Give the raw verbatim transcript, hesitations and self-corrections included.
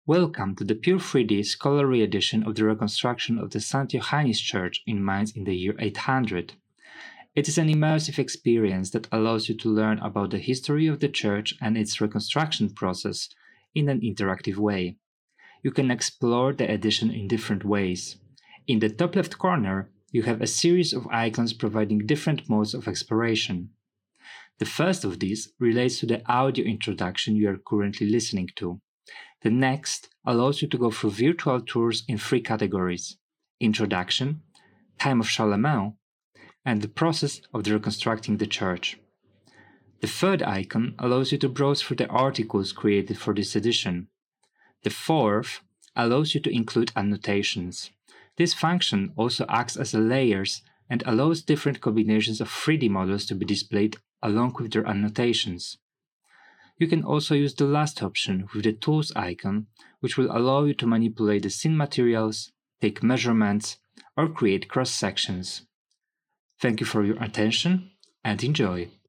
Welcome to the pure three D scholarly edition of the reconstruction of the Saint Johannes Church in Mainz in the year eight hundred. It is an immersive experience that allows you to learn about the history of the church and its reconstruction process in an interactive way. You can explore the edition in different ways. In the top left corner, you have a series of icons providing different modes of exploration. The first of these relates to the audio introduction you are currently listening to. The next allows you to go through virtual tours in three categories: Introduction, Time of Charlemagne, and the process of the reconstructing the church. The third icon allows you to browse through the articles created for this edition. The fourth allows you to include annotations. This function also acts as a layers and allows different combinations of three D models to be displayed along with their annotations. You can also use the last option with the Tools icon, which will allow you to manipulate the scene materials, take measurements, or create cross-sections. Thank you for your attention and enjoy!